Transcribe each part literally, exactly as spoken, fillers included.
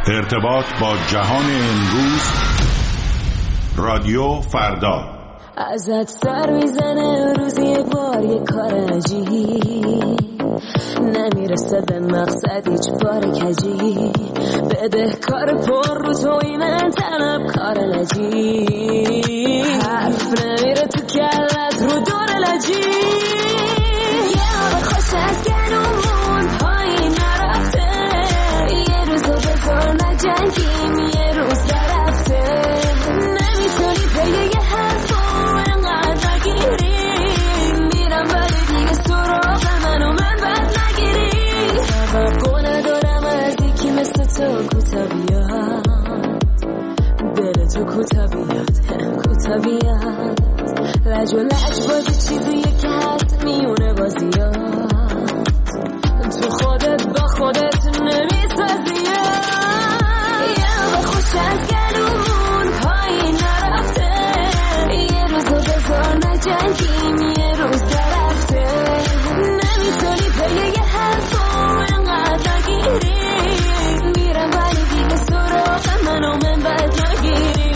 ارتباط با جهان امروز. رادیو فردا. ازت سر میزنه روزی یه بار یه کار عجیب، نمیرسه به مقصد هیچ بار کجی، بده کار پر رو توی من طلب کار لجی، حرف نمیره تو کلت رو دور لجی، یه آب خوش از گلومون پایین نرفته، یه روزو بذار نجنگیم یه روز درفته، نمیتونی پیه یه حرفو انقدر نگیری، میرم ولی دیگه سراغ من و من بد نگیری، توقع ندارم از یکی مثل تو کوتا بیاد، دل تو کوتا بیاد کوتا بیاد، لج و لج بازی چیزیه که هست میونه بازیات، تو خودت با خودت نمیسازی، یه آب خوش از گلومون پایین نرفته، یه روزو بذار نجنگیم یه روز درفته، نمیتونی پیه یه حرفو انقدر نگیری، میرم ولی دیگه سراغ من و من بد نگیری.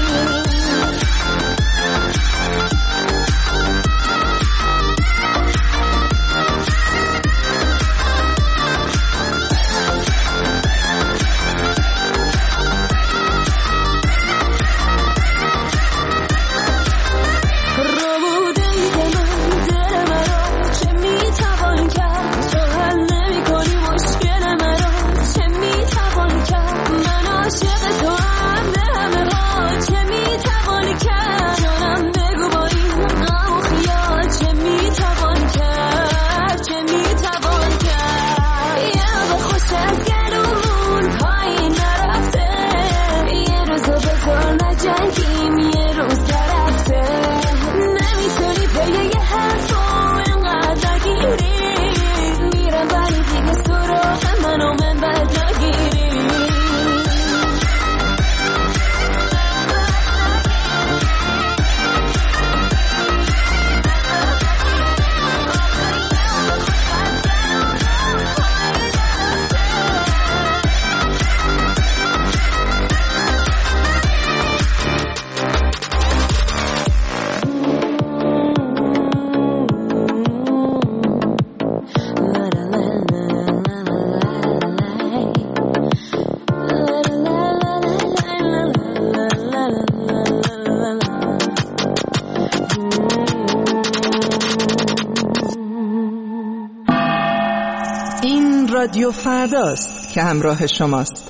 رادیو فرداست که همراه شماست.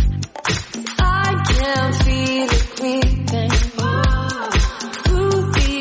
Through the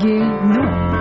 رنگ نو.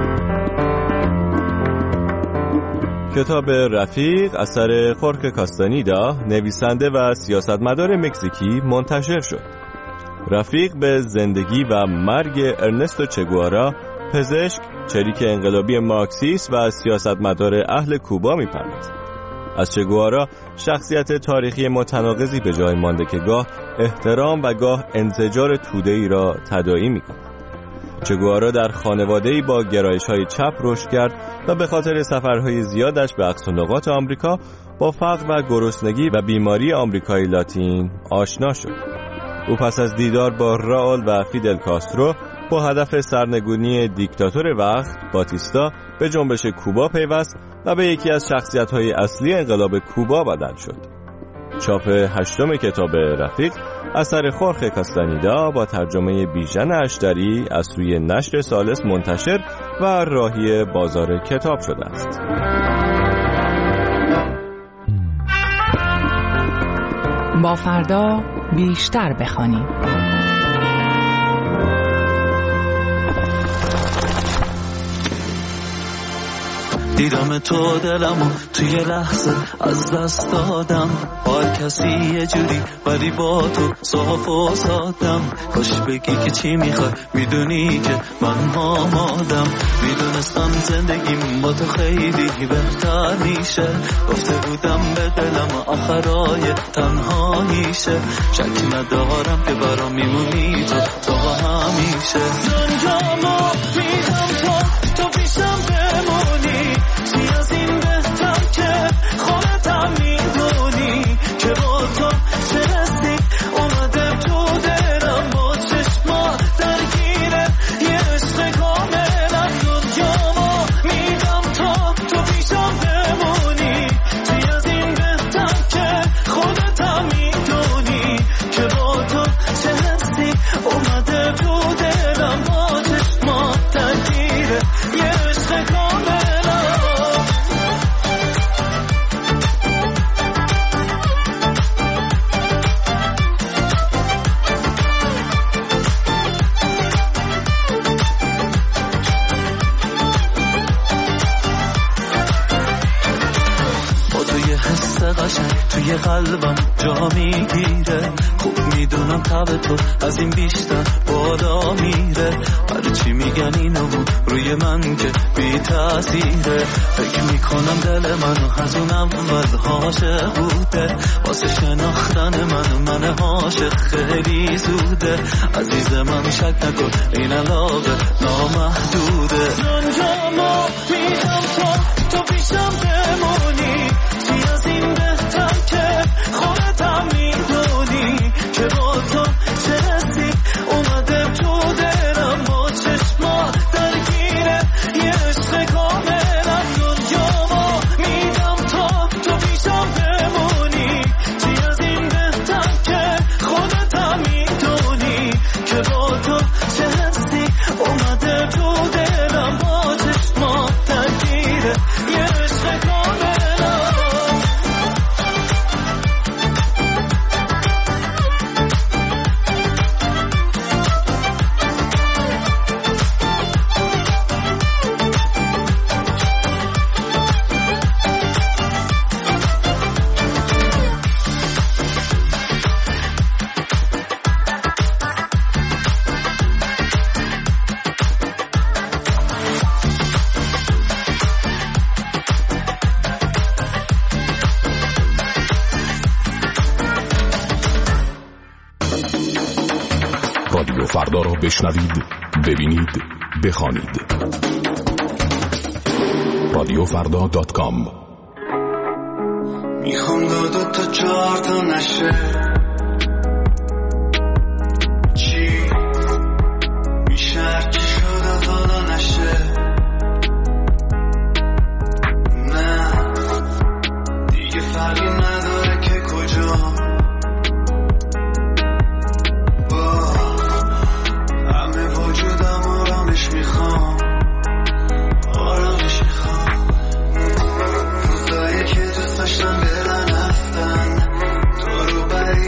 کتاب رفیق اثر خورخه کاستانیدا، نویسنده و سیاستمدار مکزیکی منتشر شد. رفیق به زندگی و مرگ ارنستو چگوارا، پزشک، چریک انقلابی مارکسیست و سیاستمدار اهل کوبا می‌پردازد. از چگوارا شخصیت تاریخی متناقضی به جای مانده که گاه احترام و گاه انزجار توده‌ای را تداعی می‌کند. چگوارا در خانواده‌ای با گرایش‌های چپ رشد کرد و به خاطر سفرهای زیادش به اقصانقاط آمریکا با فقر و گرسنگی و بیماری آمریکای لاتین آشنا شد. او پس از دیدار با راول و فیدل کاسترو با هدف سرنگونی دیکتاتور وقت باتیستا به جنبش کوبا پیوست و به یکی از شخصیت‌های اصلی انقلاب کوبا بدل شد. چاپ هشتم کتاب رفیق اثر خورخه کاستانیدا با ترجمه بیژن اشتری از سوی نشر ثالث منتشر و راهی بازار کتاب شده است. با فردا بیشتر بخوانیم. دیدم تو دلمو توی لحظه از دست دادم، با کسی یه جوری ولی با تو صاف و سادم. کاش بگی که چی میخوای، میدونی که من آمادم. میدونستم زندگیم با تو خیلی بهتر میشه، گفته بودم به دلم آخرای تنهاییشه. شک ندارم که برام میمونی تو تا همیشه. دنیامو میدم تو تو پیشم بمونی، چی از این بهتر که خودتم میدونی که با تو چه رسید اومده تو دلم، با چشما درگیره یه عشق کاملم. دنیامو میدم تو تو پیشم بمونی، چی از این بهتر که خودتم میدونی که با تو چه رسید اومده تو دلم، با چشما درگیره یه عشق کاملم. توی قلبم جا میگیره، خوب میدونم تب تو از این بیشتر بالا میره. هر چی میگن اینو روی من که بی تأثیره. فکر میکنم دل منو از اون اول عاشق بوده، واسه شناختن من من عاشق خیلی زوده. عزیز من شک نکن این علاقه نامحدوده. دنیامو میدم تو تو پیشم بمونی، چی از این بهتر که خودتم میدونی که با تو چه رسید اومده تو دلم، با چشما درگیره یه عشق کاملم. دنیامو میدم تو تو پیشم بمونی، چی از این بهتر که خودتم میدونی که با تو چه رسید اومده تو دلم، با چشما درگیره یه عشق کاملم. رادیو فردا را بشنوید، ببینید، بخوانید. رادیو فردا دات کام. میخوام دو دو تا چهار تا نشه، چی میشه هرچی شده حالا نشه. نه دیگه فرقی نداره که کجا، روزایی که دوست داشتم برن رفتن، تو رو برای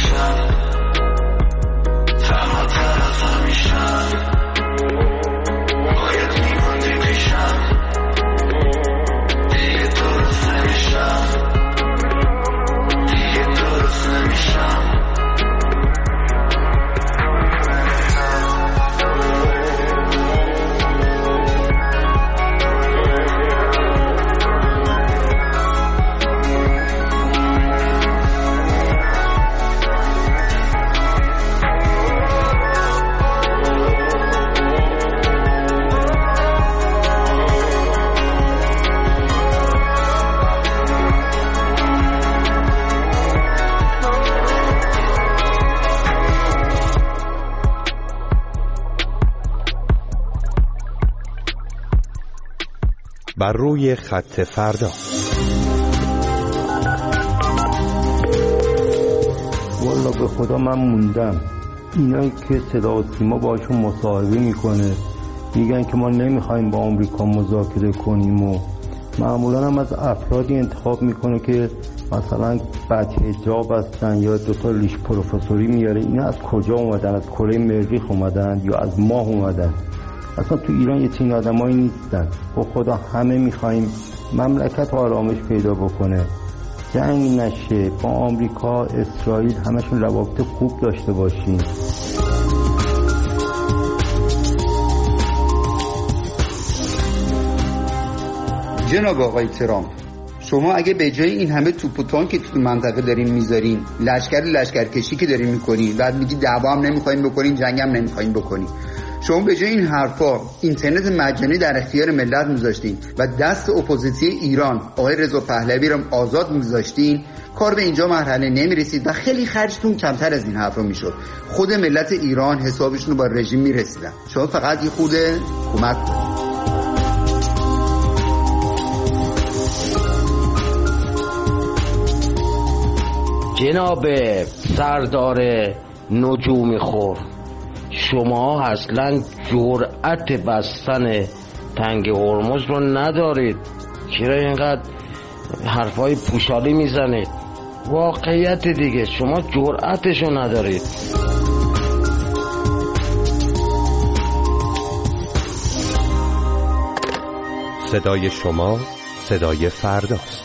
نمیشم تنها طرف همیشم باید میموندی پیشم دیگه درست نمیشم دیگه درست نمیشم بر روی خط فردا. والا به خدا من موندم. اینایی که صدا و سیما باشون مصاحبه میکنه میگن که ما نمیخوایم با آمریکا مذاکره کنیم و معمولا هم از افرادی انتخاب میکنه که مثلا بعد حجاب هستن یا دوتا لیش پروفسوری میاره. اینا از کجا اومدن؟ از کره مریخ اومدن یا از ماه اومدن؟ اصلا تو ایران یه چین آدمایی نیستن. با خدا همه میخوایم مملکت آرامش پیدا بکنه، جنگ نشه، با آمریکا، اسرائیل همشون روابط خوب داشته باشیم. جناب آقای ترامپ، شما اگه به جای این همه توپ و تانک که تو منطقه دارین میذارین، لشکر لشکرکشی که دارین میکنین، بعد میگی دعوا هم نمیخواین بکنین، جنگ هم نمیخواین بکنین، شما به جای این حرفا اینترنت مجانی در اختیار ملت میذاشتین و دست اپوزیسیون ایران آقای رضا پهلوی رو آزاد میذاشتین، کار به اینجا مرحله نمیرسید و خیلی خرجتون کمتر از این حرفا میشد. خود ملت ایران حسابشون رو با رژیم میرسیدن. شما فقط یه خورده کمک کنید. جناب سردار نجوم خور، شما اصلا جرأت بستن تنگ هرمز رو ندارید. چرا اینقدر حرفای پوشالی میزنید؟ واقعیت دیگه، شما جرأتشو ندارید. صدای شما صدای فرداست.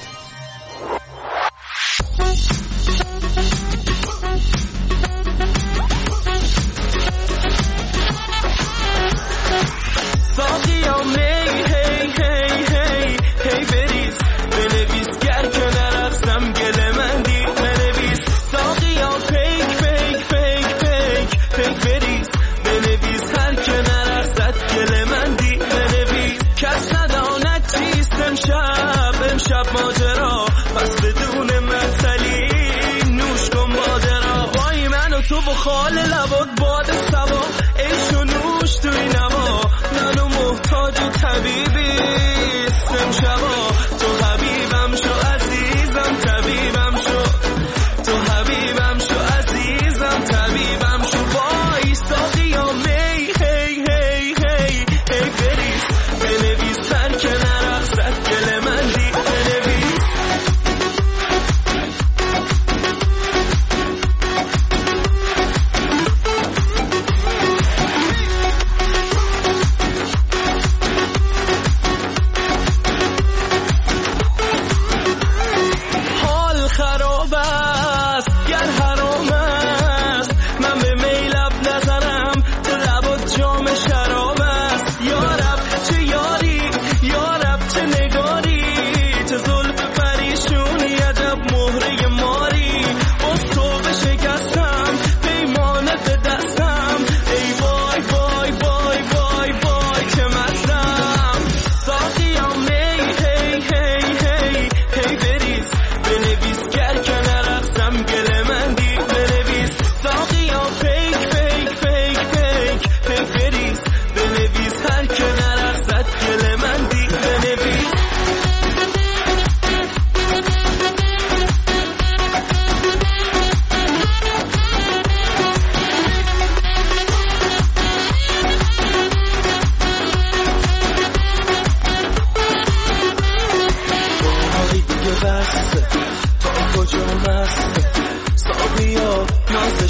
خال لبات باد سوا ایشو نوش توی نوا، منو محتاج طبیبی سم شوا، تو حبیبم شو عزیزم طبیبم شو، تو حبیبم شو عزیزم طبیبم شو، وایستا قیامه هی هی هی هی بریز بنویس سر که نرقصد گل من دی بنویس.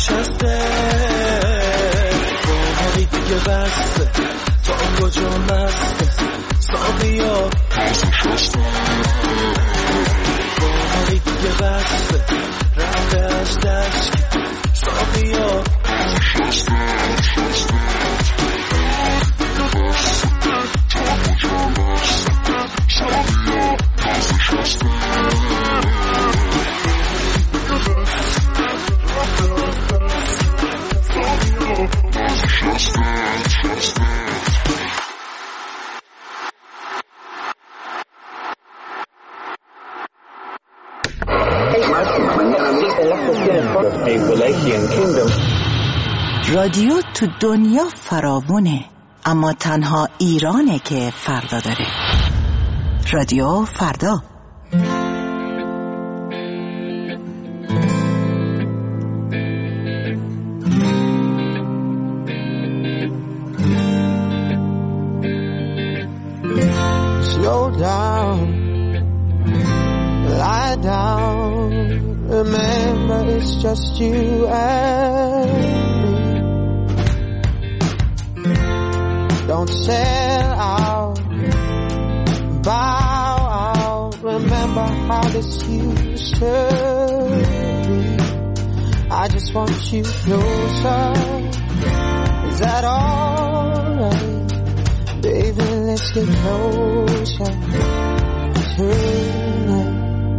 نشسته باقی دیگه بسته تا کجا مسته ساقیا باقی دیگه بسته رفته از دشت ساقیا رادیو تو دنیا فراوونه، اما تنها ایرانه که فردا داره. رادیو فردا. Slow down, lie down, remember it's just you and me. Don't sell out, bow out, remember how this used to be. I just want you closer, is that alright? Baby, let's get closer tonight.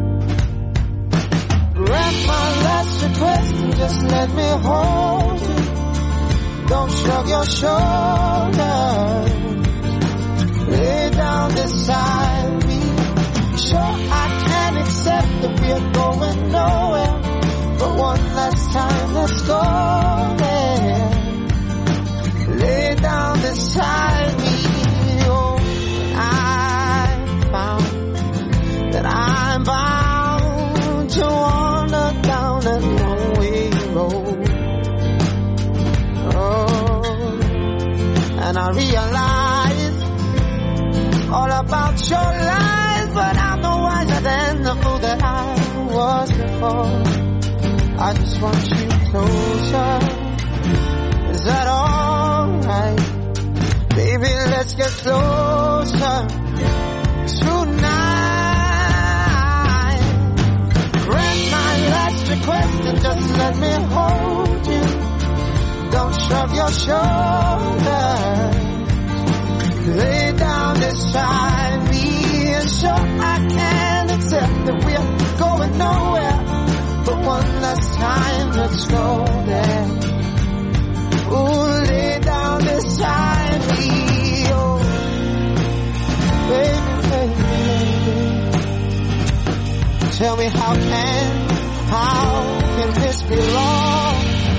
Grant my last request and just let me hold you. Don't shrug your shoulders. Lay down beside me. Sure, I can accept that we're going nowhere, but one last time, let's go there. Lay down beside me. Oh, I found that I'm bound to wander down a lonely road. And I realize all about your lies, but I'm no wiser than the fool that I was before. I just want you closer, is that alright? Baby, let's get closer tonight. Grant my last request and just let me hold you. Don't shrug your shoulders. Lay down beside me. And sure, I can accept that we're going nowhere, but one last time, let's go there. Ooh, lay down beside me. Oh, baby, baby, baby. Tell me how can, how can this be wrong?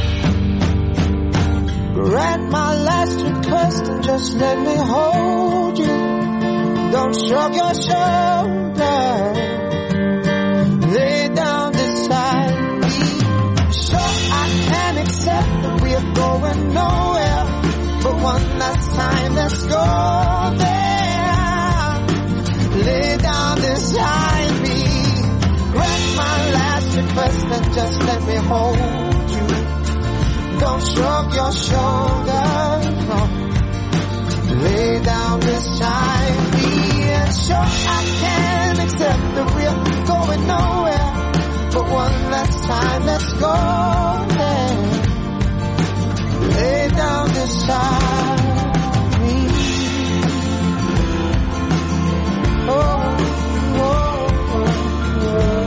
Grant my last request and just let me hold you. Don't shrug your shoulders. Lay down beside me. Sure, I can accept that we're going nowhere, but one last time, let's go there. Lay down beside me. Grant my last request and just let me hold you. Don't shrug your shoulders, no. Lay down beside me. And sure, I can accept that we're going nowhere, but one last time, let's go there. Lay down beside me. Oh, oh, oh, oh.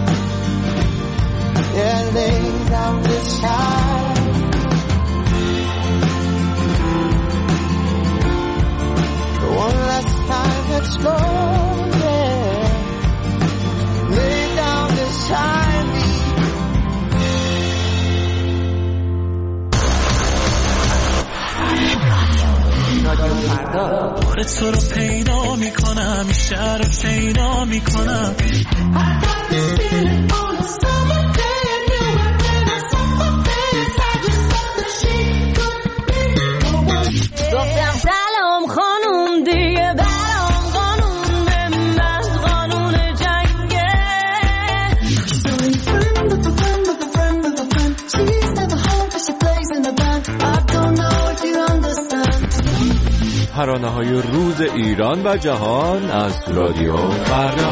Yeah, lay down beside. One last time, let's go there. Lay down beside me. بار تو رو پیدا میکنم، این شهر رو شیدا میکنم. گفتم سلام خانوم دیگه برام قانون به من قانون جنگه. So you friend with a friend with a friend with a friend. She's never home. ترانه‌های روز ایران و جهان از رادیو فردا.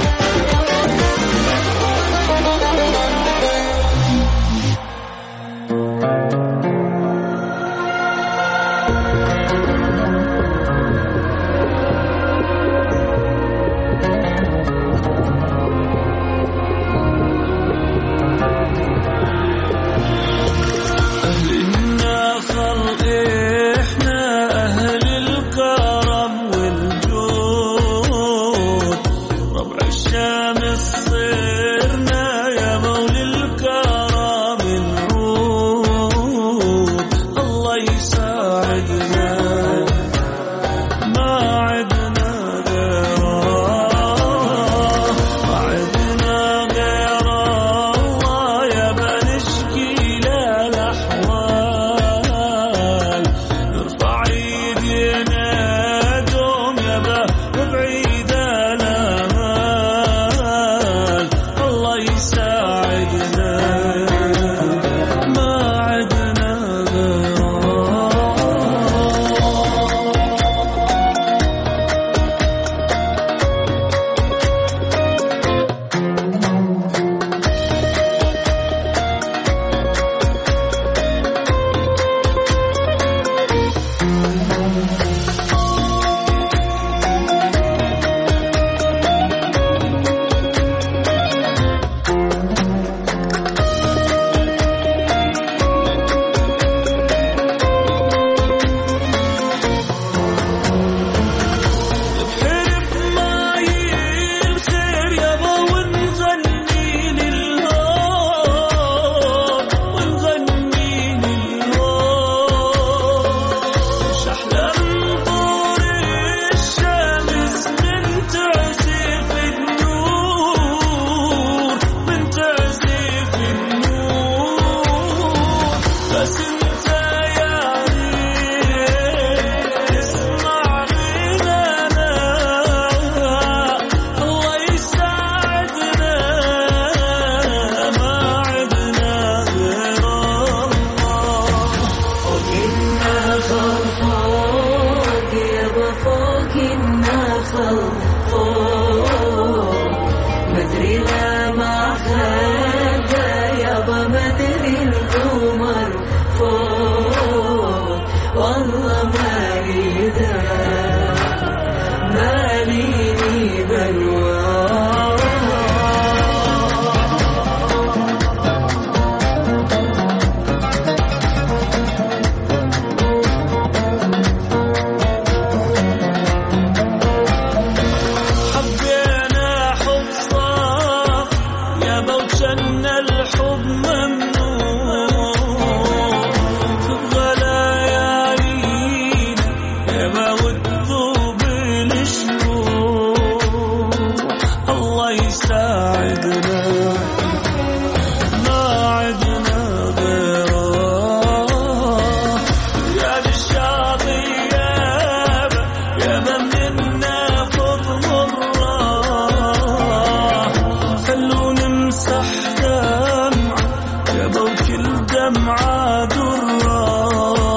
دمعة درة